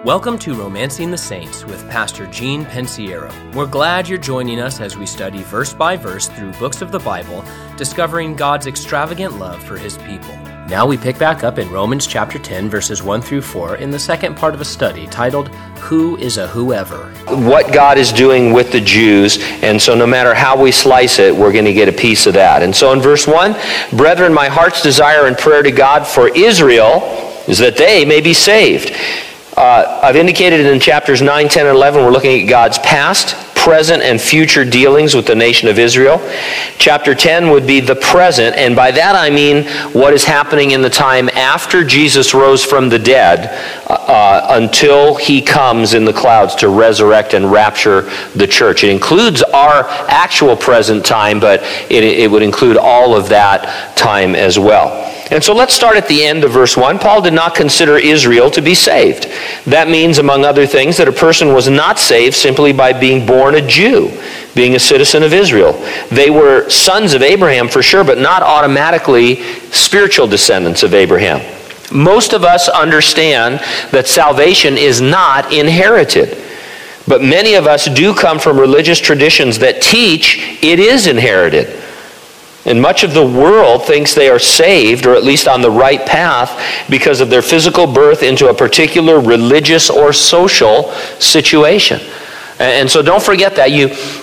Welcome to Romancing the Saints with Pastor Gene Pensiero. We're glad you're joining us as we study verse by verse through books of the Bible, discovering God's extravagant love for His people. Now we pick back up in Romans chapter 10, verses 1 through 4, in the second part of a study titled, Who is a Whoever? What God is doing with the Jews, and so no matter how we slice it, we're going to get a piece of that. And so in verse 1, Brethren, my heart's desire and prayer to God for Israel is that they may be saved. I've indicated in chapters 9, 10, and 11, we're looking at God's past, present, and future dealings with the nation of Israel. Chapter 10 would be the present, and by that I mean what is happening in the time after Jesus rose from the dead until He comes in the clouds to resurrect and rapture the church. It includes our actual present time, but it would include all of that time as well. And so let's start at the end of verse 1. Paul did not consider Israel to be saved. That means, among other things, that a person was not saved simply by being born a Jew, being a citizen of Israel. They were sons of Abraham for sure, but not automatically spiritual descendants of Abraham. Most of us understand that salvation is not inherited. But many of us do come from religious traditions that teach it is inherited. And much of the world thinks they are saved, or at least on the right path, because of their physical birth into a particular religious or social situation. And so don't forget that.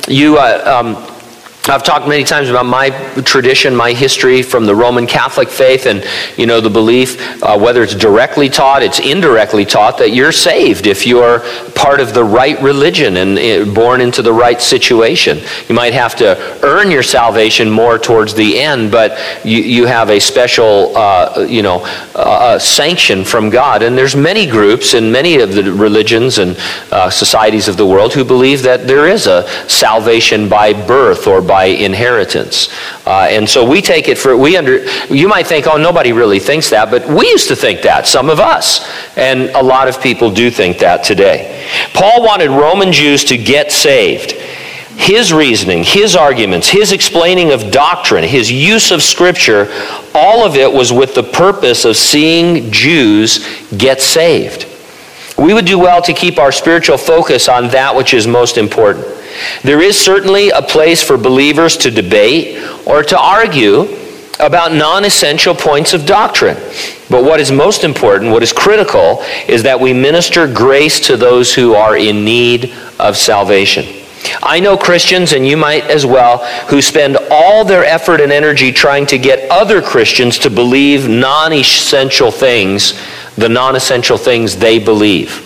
I've talked many times about my tradition, my history from the Roman Catholic faith, and the belief, whether it's directly taught, it's indirectly taught, that you're saved if you're part of the right religion and born into the right situation. You might have to earn your salvation more towards the end, but you have a special, sanction from God. And there's many groups in many of the religions and societies of the world who believe that there is a salvation by birth or by inheritance. And so we take it you might think, oh, nobody really thinks that, but we used to think that, some of us. And a lot of people do think that today. Paul wanted Roman Jews to get saved. His reasoning, his arguments, his explaining of doctrine, his use of Scripture, all of it was with the purpose of seeing Jews get saved. We would do well to keep our spiritual focus on that which is most important. There is certainly a place for believers to debate or to argue about non-essential points of doctrine. But what is most important, what is critical, is that we minister grace to those who are in need of salvation. I know Christians, and you might as well, who spend all their effort and energy trying to get other Christians to believe non-essential things, the non-essential things they believe.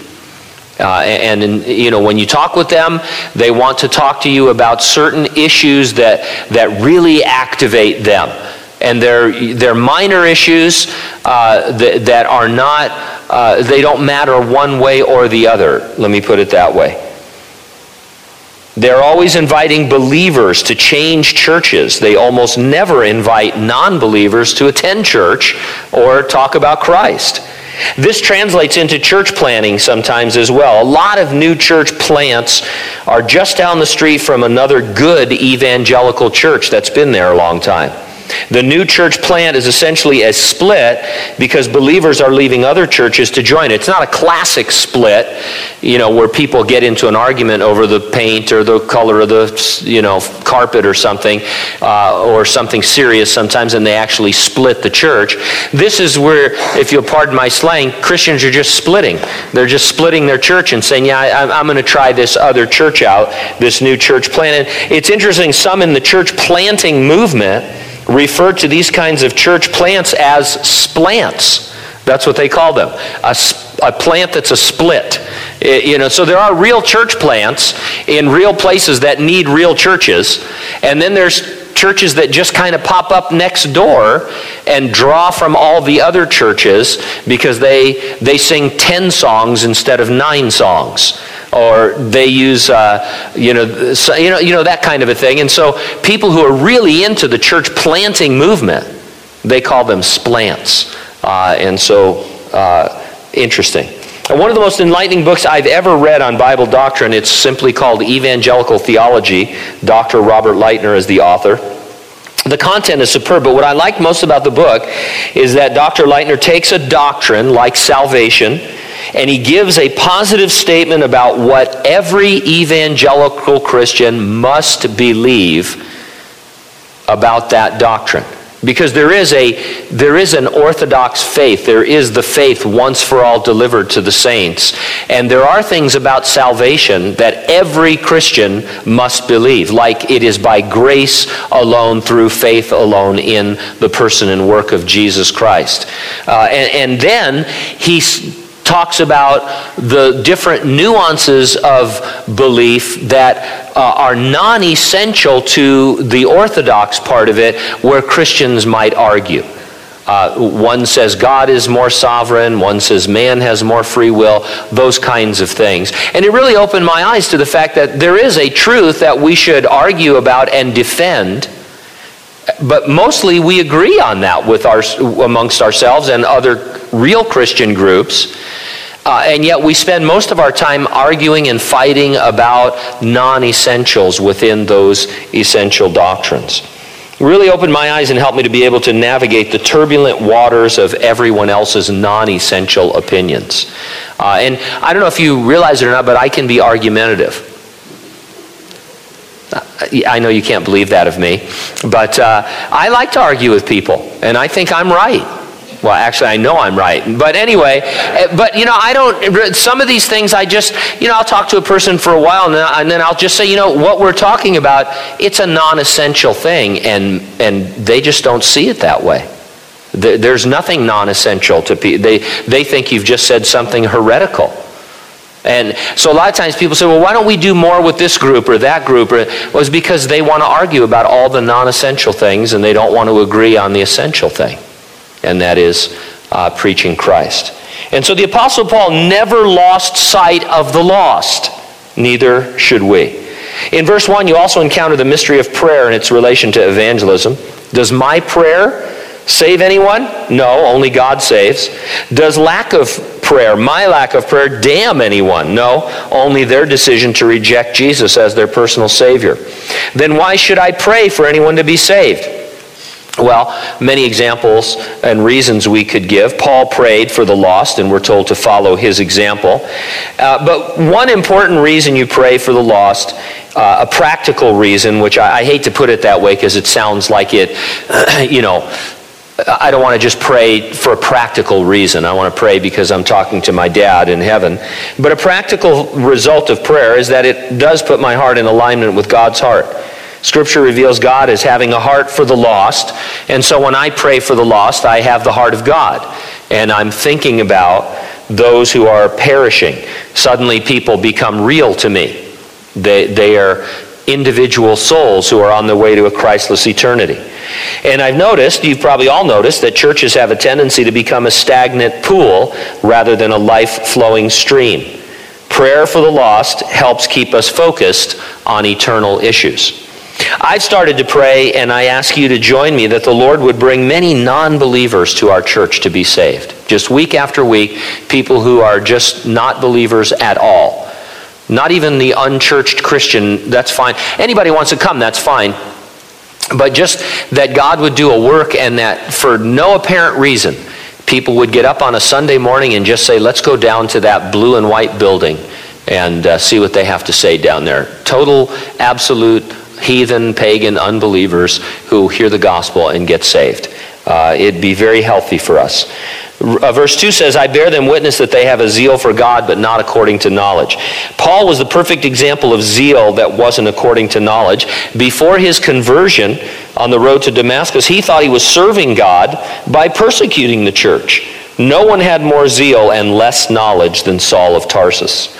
When you talk with them, they want to talk to you about certain issues that really activate them. And they're minor issues that are not, they don't matter one way or the other. Let me put it that way. They're always inviting believers to change churches. They almost never invite non-believers to attend church or talk about Christ. This translates into church planting sometimes as well. A lot of new church plants are just down the street from another good evangelical church that's been there a long time. The new church plant is essentially a split because believers are leaving other churches to join it. It's not a classic split, where people get into an argument over the paint or the color of the, carpet or something serious sometimes, and they actually split the church. This is where, if you'll pardon my slang, Christians are just splitting. They're just splitting their church and saying, I'm going to try this other church out, this new church plant. And it's interesting, some in the church planting movement refer to these kinds of church plants as splants. That's what they call them. A plant that's a split. So there are real church plants in real places that need real churches. And then there's churches that just kind of pop up next door and draw from all the other churches because they sing 10 songs instead of 9 songs. Or they use, that kind of a thing. And so people who are really into the church planting movement, they call them splants. Interesting. And one of the most enlightening books I've ever read on Bible doctrine, it's simply called Evangelical Theology. Dr. Robert Lightner is the author. The content is superb, but what I like most about the book is that Dr. Lightner takes a doctrine like salvation And he gives a positive statement about what every evangelical Christian must believe about that doctrine. Because there is an orthodox faith. There is the faith once for all delivered to the saints. And there are things about salvation that every Christian must believe, like it is by grace alone, through faith alone, in the person and work of Jesus Christ. And then he talks about the different nuances of belief that are non-essential to the orthodox part of it, where Christians might argue. One says God is more sovereign, one says man has more free will, those kinds of things. And it really opened my eyes to the fact that there is a truth that we should argue about and defend, but mostly we agree on that amongst ourselves and other real Christian groups. And yet we spend most of our time arguing and fighting about non-essentials within those essential doctrines. It really opened my eyes and helped me to be able to navigate the turbulent waters of everyone else's non-essential opinions. And I don't know if you realize it or not, but I can be argumentative. I know you can't believe that of me, but I like to argue with people, and I think I'm right. Well, actually, I know I'm right. But anyway, some of these things I just, I'll talk to a person for a while and then I'll just say, what we're talking about, it's a non-essential thing, and they just don't see it that way. There's nothing non-essential to people. They think you've just said something heretical. And so a lot of times people say, well, why don't we do more with this group or that group? Well, it's because they want to argue about all the non-essential things and they don't want to agree on the essential thing. And that is preaching Christ. And so the Apostle Paul never lost sight of the lost. Neither should we. In verse 1, you also encounter the mystery of prayer and its relation to evangelism. Does my prayer save anyone? No, only God saves. Does my lack of prayer, damn anyone? No, only their decision to reject Jesus as their personal Savior. Then why should I pray for anyone to be saved? Well, many examples and reasons we could give. Paul prayed for the lost, and we're told to follow his example. But one important reason you pray for the lost, a practical reason, which I hate to put it that way because it sounds like it, I don't want to just pray for a practical reason. I want to pray because I'm talking to my dad in heaven. But a practical result of prayer is that it does put my heart in alignment with God's heart. Scripture reveals God as having a heart for the lost, and so when I pray for the lost, I have the heart of God, and I'm thinking about those who are perishing. Suddenly people become real to me. They are individual souls who are on their way to a Christless eternity. And I've noticed, you've probably all noticed, that churches have a tendency to become a stagnant pool rather than a life-flowing stream. Prayer for the lost helps keep us focused on eternal issues. I've started to pray, and I ask you to join me, that the Lord would bring many non-believers to our church to be saved. Just week after week, people who are just not believers at all. Not even the unchurched Christian, that's fine. Anybody wants to come, that's fine. But just that God would do a work, and that for no apparent reason, people would get up on a Sunday morning and just say, let's go down to that blue and white building and see what they have to say down there. Total, absolute heathen, pagan, unbelievers who hear the gospel and get saved. It'd be very healthy for us. Verse 2 says, I bear them witness that they have a zeal for God, but not according to knowledge. Paul was the perfect example of zeal that wasn't according to knowledge. Before his conversion on the road to Damascus, he thought he was serving God by persecuting the church. No one had more zeal and less knowledge than Saul of Tarsus.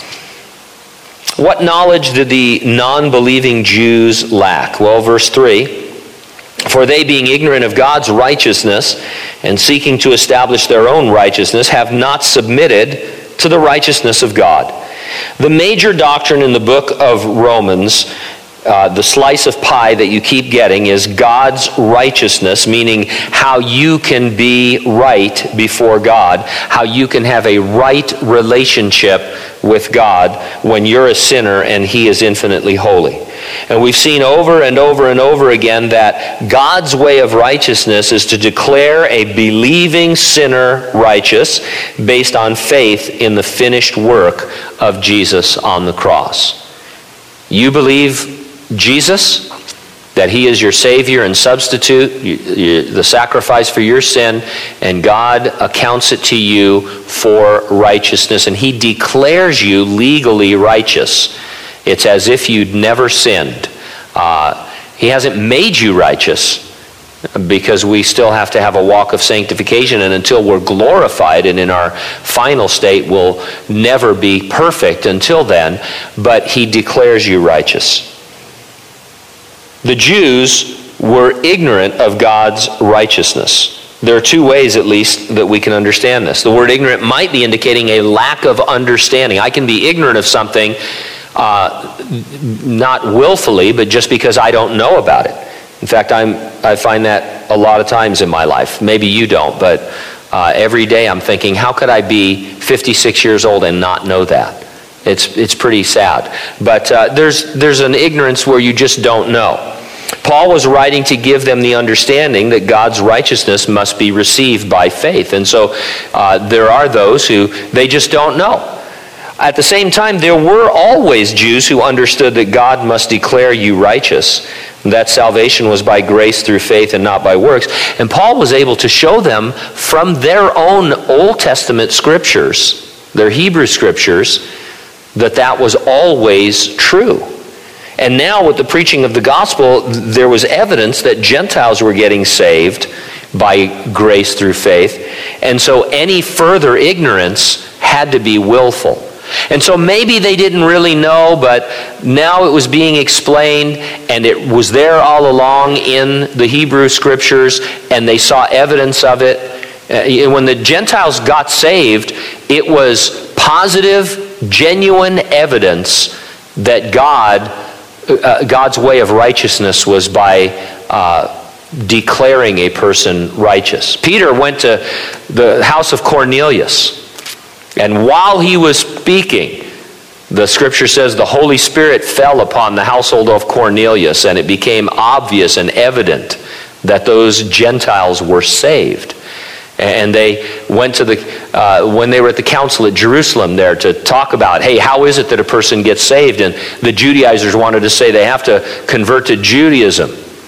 What knowledge did the non-believing Jews lack? Well, verse 3, for they, being ignorant of God's righteousness and seeking to establish their own righteousness, have not submitted to the righteousness of God. The major doctrine in the book of Romans, the slice of pie that you keep getting, is God's righteousness, meaning how you can be right before God, how you can have a right relationship with God when you're a sinner and He is infinitely holy. And we've seen over and over and over again that God's way of righteousness is to declare a believing sinner righteous based on faith in the finished work of Jesus on the cross. You believe Jesus, that he is your Savior and substitute, the sacrifice for your sin, and God accounts it to you for righteousness, and he declares you legally righteous. It's as if you'd never sinned. He hasn't made you righteous, because we still have to have a walk of sanctification, and until we're glorified and in our final state, we'll never be perfect until then, but he declares you righteous. The Jews were ignorant of God's righteousness. There are two ways, at least, that we can understand this. The word ignorant might be indicating a lack of understanding. I can be ignorant of something, not willfully, but just because I don't know about it. In fact, I find that a lot of times in my life. Maybe you don't, but every day I'm thinking, how could I be 56 years old and not know that? It's pretty sad. But there's an ignorance where you just don't know. Paul was writing to give them the understanding that God's righteousness must be received by faith. And so there are those who, they just don't know. At the same time, there were always Jews who understood that God must declare you righteous, that salvation was by grace through faith and not by works. And Paul was able to show them from their own Old Testament scriptures, their Hebrew scriptures, that was always true. And now with the preaching of the gospel, there was evidence that Gentiles were getting saved by grace through faith. And so any further ignorance had to be willful. And so maybe they didn't really know, but now it was being explained, and it was there all along in the Hebrew scriptures, and they saw evidence of it. When the Gentiles got saved, it was positive, genuine evidence that God's way of righteousness was by declaring a person righteous. Peter went to the house of Cornelius, and while he was speaking, the scripture says the Holy Spirit fell upon the household of Cornelius, and it became obvious and evident that those Gentiles were saved. And they went to when they were at the council at Jerusalem there to talk about, hey, how is it that a person gets saved? And the Judaizers wanted to say they have to convert to Judaism.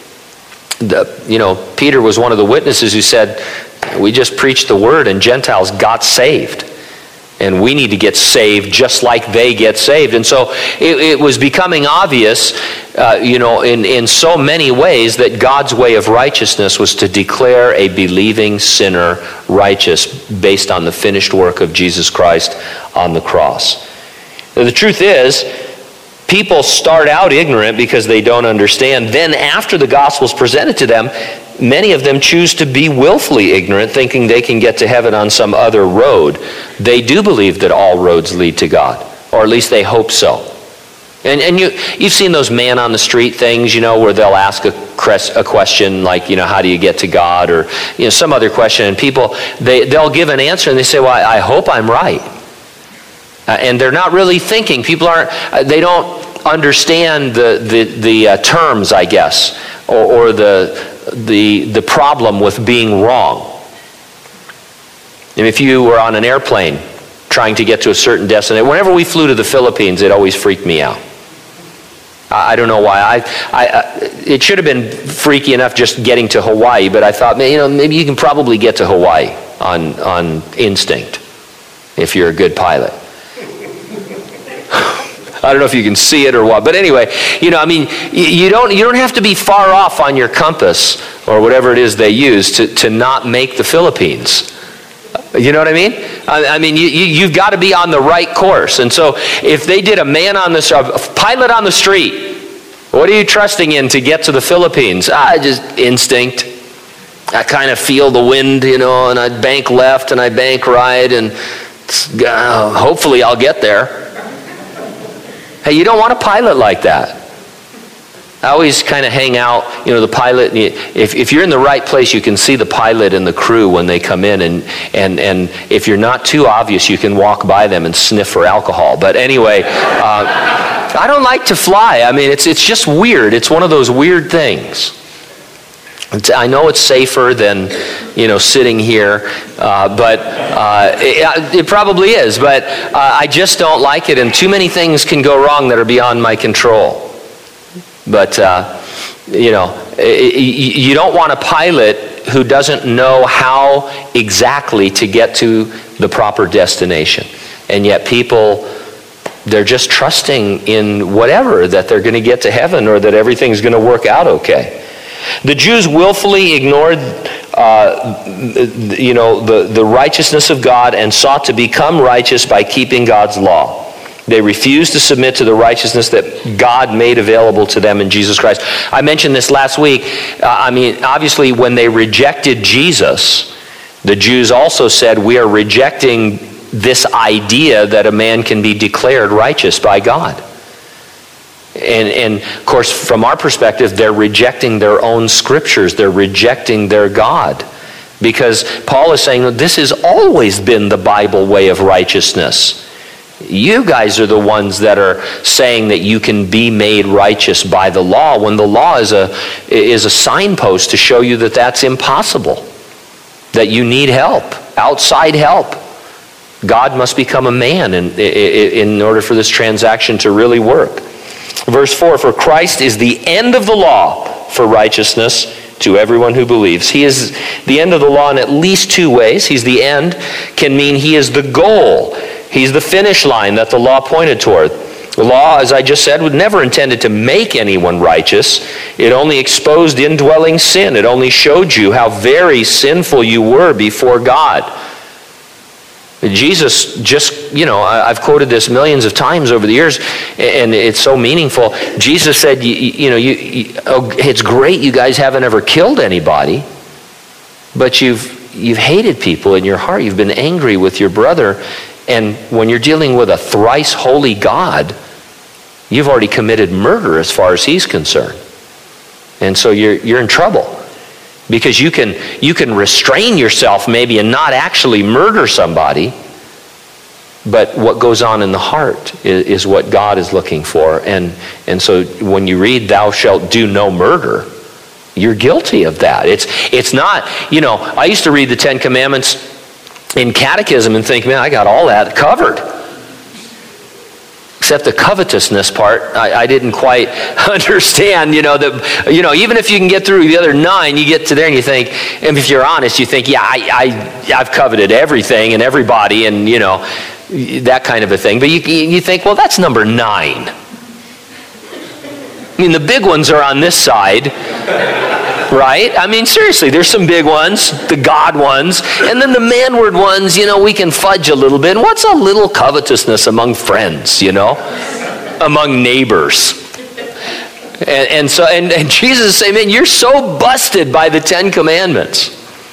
Peter was one of the witnesses who said, we just preached the word and Gentiles got saved. And we need to get saved just like they get saved. And so it was becoming obvious, in so many ways that God's way of righteousness was to declare a believing sinner righteous based on the finished work of Jesus Christ on the cross. Now, the truth is, people start out ignorant because they don't understand. Then after the gospel is presented to them, many of them choose to be willfully ignorant, thinking they can get to heaven on some other road. They do believe that all roads lead to God, or at least they hope so. And you've seen those man on the street things, where they'll ask a question like, how do you get to God, or some other question, and people they'll give an answer and they say, well, I hope I'm right, and they're not really thinking. They don't understand the terms, I guess, or the problem with being wrong. And if you were on an airplane trying to get to a certain destination, whenever we flew to the Philippines, it always freaked me out. I don't know why. It should have been freaky enough just getting to Hawaii, but I thought, maybe you can probably get to Hawaii on instinct if you're a good pilot. I don't know if you can see it or what, but anyway, you don't have to be far off on your compass or whatever it is they use to not make the Philippines. You know what I mean? You've got to be on the right course. And so if they did a pilot on the street, what are you trusting in to get to the Philippines? Just instinct. I kind of feel the wind, and I bank left and I bank right, and hopefully I'll get there. Hey, you don't want a pilot like that. I always kind of hang out, the pilot. If you're in the right place, you can see the pilot and the crew when they come in, and if you're not too obvious, you can walk by them and sniff for alcohol. But anyway, I don't like to fly. I mean, it's just weird. It's one of those weird things. I know it's safer than, sitting here, but it probably is. But I just don't like it, and too many things can go wrong that are beyond my control. But, you don't want a pilot who doesn't know how exactly to get to the proper destination. And yet people, they're just trusting in whatever, that they're going to get to heaven or that everything's going to work out okay. The Jews willfully ignored the righteousness of God and sought to become righteous by keeping God's law. They refused to submit to the righteousness that God made available to them in Jesus Christ. I mentioned this last week. Obviously, when they rejected Jesus, the Jews also said, we are rejecting this idea that a man can be declared righteous by God. And of course, from our perspective, they're rejecting their own scriptures. They're rejecting their God. Because Paul is saying that this has always been the Bible way of righteousness. You guys are the ones that are saying that you can be made righteous by the law, when the law is a signpost to show you that that's impossible, that you need help, outside help. God must become a man in order for this transaction to really work. Verse 4, for Christ is the end of the law for righteousness to everyone who believes. He is the end of the law in at least two ways. He's the end, can mean he is the goal. He's the finish line that the law pointed toward. The law, as I just said, was never intended to make anyone righteous. It only exposed indwelling sin. It only showed you how very sinful you were before God. Jesus just, I've quoted this millions of times over the years, and it's so meaningful. Jesus said, it's great you guys haven't ever killed anybody, but you've hated people in your heart. You've been angry with your brother. And when you're dealing with a thrice holy God, you've already committed murder as far as he's concerned. And so you're in trouble. Because you can restrain yourself maybe and not actually murder somebody, but what goes on in the heart is what God is looking for. And so when you read, thou shalt do no murder, you're guilty of that. It's not, I used to read the Ten Commandments in catechism and think, man, I got all that covered. Except the covetousness part, I didn't quite understand, that, even if you can get through the other 9, you get to there and you think, and if you're honest, you think, yeah, I've coveted everything and everybody and, that kind of a thing. But you think, well, that's number 9. I mean, the big ones are on this side. Right? I mean, seriously, there's some big ones, the God ones, and then the manward ones, we can fudge a little bit. And what's a little covetousness among friends, among neighbors? And Jesus is saying, man, you're so busted by the 10 Commandments.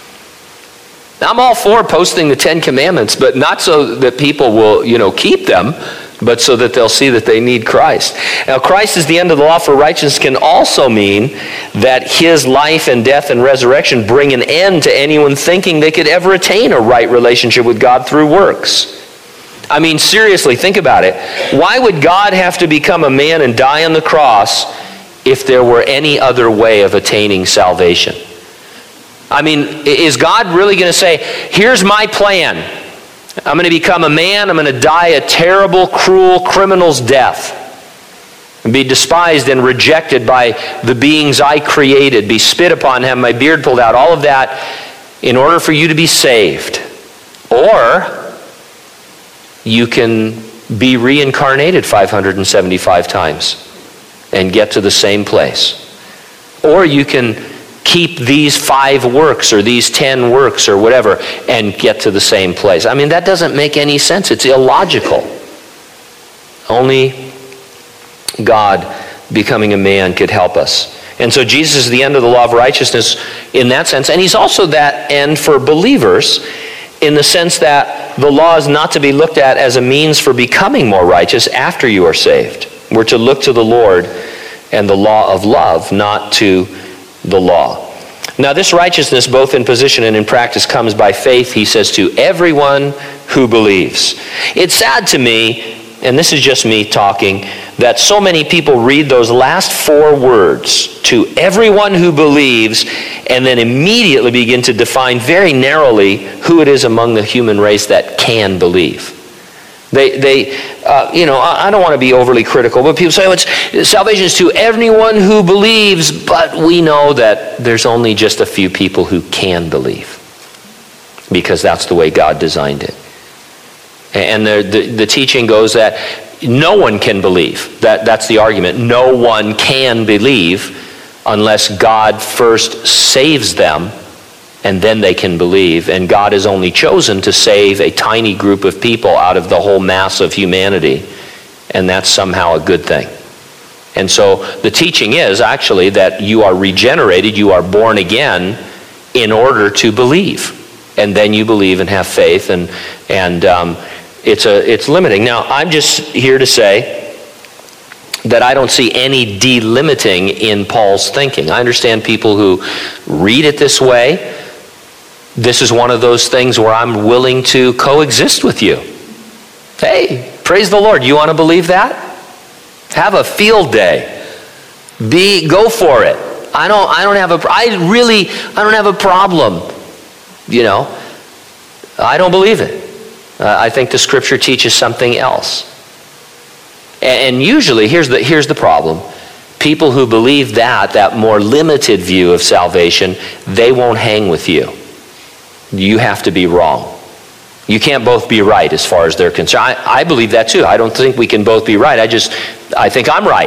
I'm all for posting the 10 Commandments, but not so that people will, keep them, but so that they'll see that they need Christ. Now, Christ is the end of the law for righteousness can also mean that his life and death and resurrection bring an end to anyone thinking they could ever attain a right relationship with God through works. I mean, seriously, think about it. Why would God have to become a man and die on the cross if there were any other way of attaining salvation? I mean, is God really going to say, here's my plan. I'm going to become a man. I'm going to die a terrible, cruel criminal's death and be despised and rejected by the beings I created, be spit upon, have my beard pulled out, all of that in order for you to be saved. Or you can be reincarnated 575 times and get to the same place. Or you can keep these 5 works or these 10 works or whatever and get to the same place. I mean, that doesn't make any sense. It's illogical. Only God becoming a man could help us. And so Jesus is the end of the law of righteousness in that sense. And he's also that end for believers in the sense that the law is not to be looked at as a means for becoming more righteous after you are saved. We're to look to the Lord and the law of love, not to the law. Now, this righteousness, both in position and in practice, comes by faith, he says, to everyone who believes. It's sad to me and this is just me talking, that so many people read those last 4 words, to everyone who believes, and then immediately begin to define very narrowly who it is among the human race that can believe. I don't want to be overly critical, but people say, salvation is to everyone who believes, but we know that there's only just a few people who can believe, because that's the way God designed it. And the teaching goes that no one can believe. That's the argument. No one can believe unless God first saves them, and then they can believe. And God has only chosen to save a tiny group of people out of the whole mass of humanity, and that's somehow a good thing. And so the teaching is actually that you are regenerated, you are born again in order to believe. And then you believe and have faith, and it's limiting. Now, I'm just here to say that I don't see any delimiting in Paul's thinking. I understand people who read it this way. This is one of those things where I'm willing to coexist with you. Hey, praise the Lord. You want to believe that? Have a field day. Go for it. I don't have a problem. I don't believe it. I think the Scripture teaches something else. And usually, here's the problem. People who believe that more limited view of salvation, they won't hang with you. You have to be wrong. You can't both be right as far as they're concerned. I believe that too. I don't think we can both be right. I think I'm right.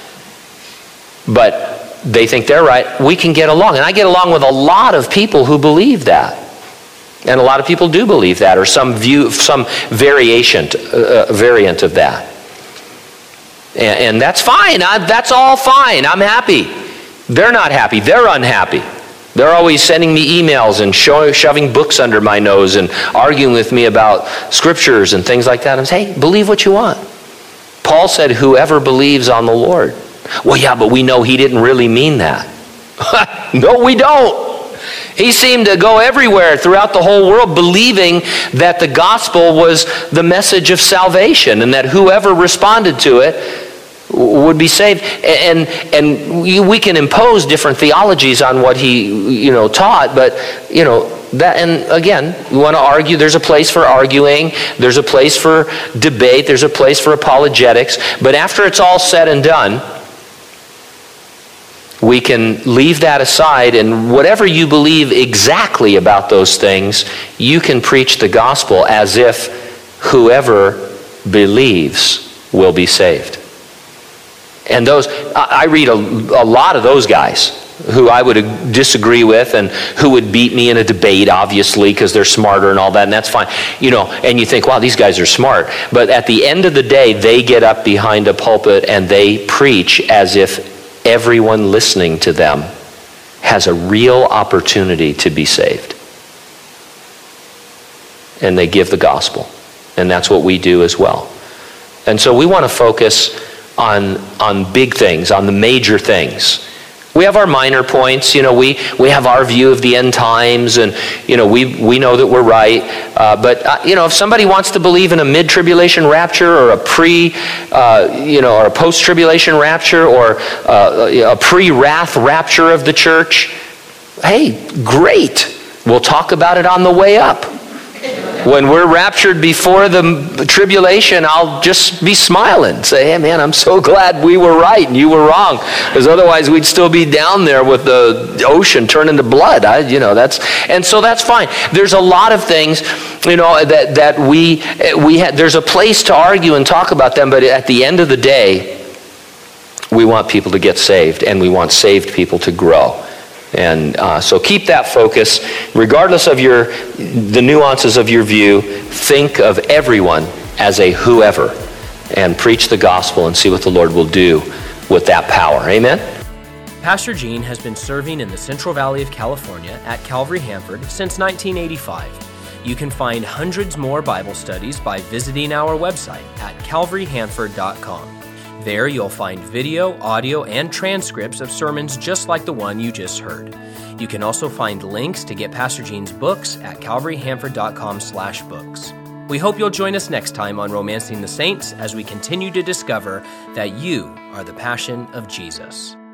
But they think they're right. We can get along. And I get along with a lot of people who believe that. And a lot of people do believe that, or some variant of that. And that's fine. That's all fine. I'm happy. They're not happy. They're unhappy. They're always sending me emails and shoving books under my nose and arguing with me about scriptures and things like that. And say, hey, believe what you want. Paul said, whoever believes on the Lord. Well, yeah, but we know he didn't really mean that. No, we don't. He seemed to go everywhere throughout the whole world believing that the gospel was the message of salvation and that whoever responded to it would be saved. And we can impose different theologies on what he taught, but that, and again, we want to argue. There's a place for arguing. There's a place for debate. There's a place for apologetics. But after it's all said and done, we can leave that aside, and whatever you believe exactly about those things, you can preach the gospel as if whoever believes will be saved. And I read a lot of those guys who I would disagree with and who would beat me in a debate, obviously, because they're smarter and all that, and that's fine. And you think, wow, these guys are smart. But at the end of the day, they get up behind a pulpit and they preach as if everyone listening to them has a real opportunity to be saved. And they give the gospel. And that's what we do as well. And so we want to focus on big things, on the major things. We have our minor points. We have our view of the end times, and we know that we're right. But if somebody wants to believe in a mid-tribulation rapture, or a or a post-tribulation rapture, or a pre-wrath rapture of the church, hey, great. We'll talk about it on the way up. When we're raptured before the tribulation, I'll just be smiling. Say, hey man, I'm so glad we were right and you were wrong. Because otherwise we'd still be down there with the ocean turning to blood. And so that's fine. There's a lot of things, that there's a place to argue and talk about them, but at the end of the day, we want people to get saved, and we want saved people to grow. And so keep that focus. Regardless of the nuances of your view, think of everyone as a whoever and preach the gospel and see what the Lord will do with that power. Amen? Pastor Gene has been serving in the Central Valley of California at Calvary Hanford since 1985. You can find hundreds more Bible studies by visiting our website at calvaryhanford.com. There you'll find video, audio, and transcripts of sermons just like the one you just heard. You can also find links to get Pastor Gene's books at calvaryhanford.com/books. We hope you'll join us next time on Romancing the Saints as we continue to discover that you are the passion of Jesus.